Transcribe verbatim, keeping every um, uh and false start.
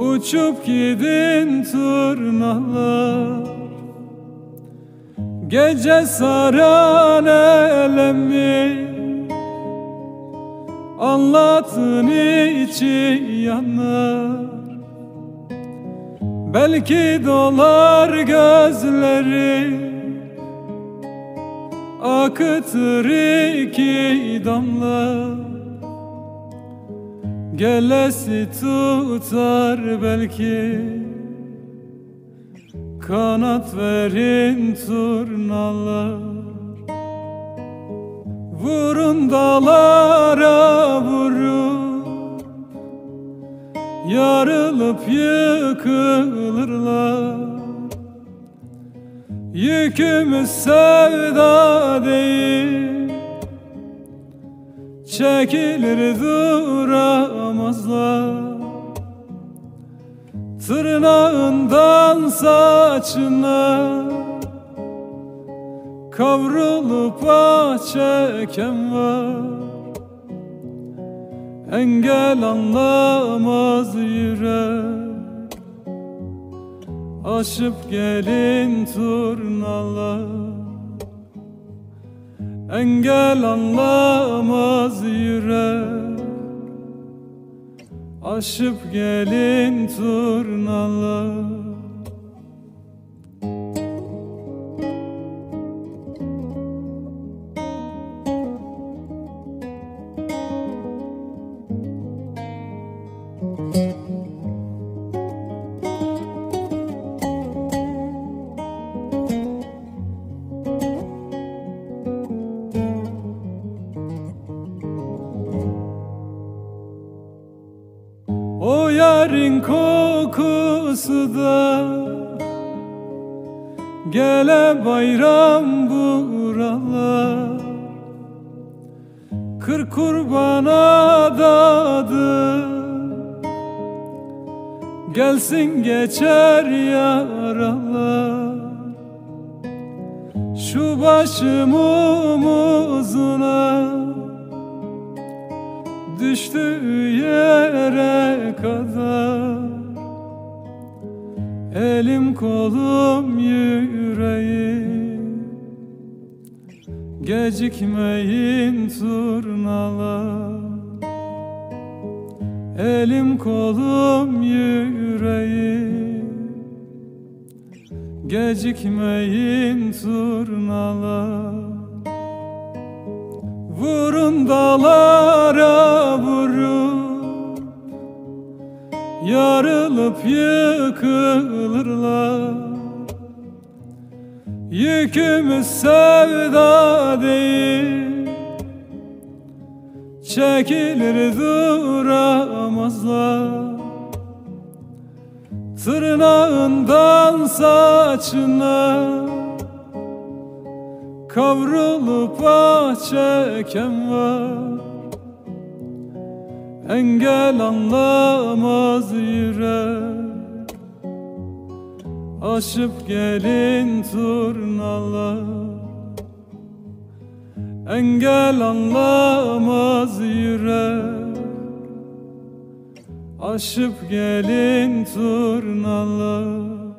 Uçup gidin turnalar, gece saran elemi, anlatın içi yanar. Belki dolar gözleri, akıtır iki damla. Gelesi tutar belki, kanat verin turnalar. Vurun dağlara vurun, yarılıp yıkılırlar. Yükümüz sevda değil, çekilir duramazlar. Tırnağından saçına kavrulup ah çeken var. Engel anlamaz yürek, aşıp gelin turnalar. Engel anlamaz yürek, aşıp gelin turnalar. O yarın kokusu da gele bayram buralar. Kır kurbana dadı, gelsin geçer yaralar. Şu başım omuzuna, düştüğü yere kadar. Elim kolum yüreğim, gecikmeyin turnalar. Elim kolum yüreğim, gecikmeyin turnalar. Vurun dağlara vurun, yarılıp yıkılırlar. Yükümüz sevda değil, çekilir duramazlar. Tırnağından saçına kavrulup ah çeken var. Engel anlamaz yürek, aşıp gelin turnalar. Engel anlamaz yürek, aşıp gelin turnalar.